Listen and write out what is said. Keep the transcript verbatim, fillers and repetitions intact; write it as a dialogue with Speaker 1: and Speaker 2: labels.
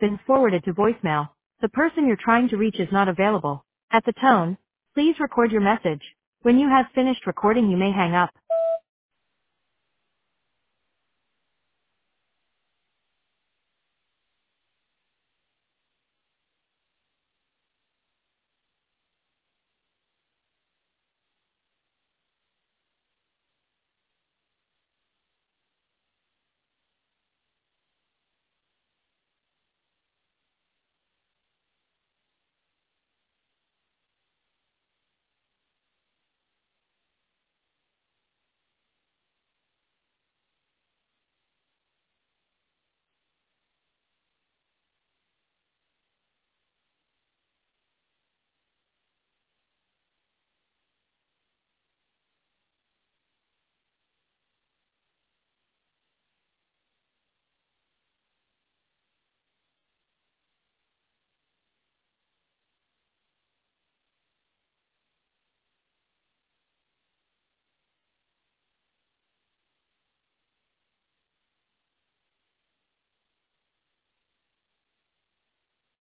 Speaker 1: been forwarded to voicemail. The person you're trying to reach is not available. At the tone, please record your message. When you have finished recording, you may hang up.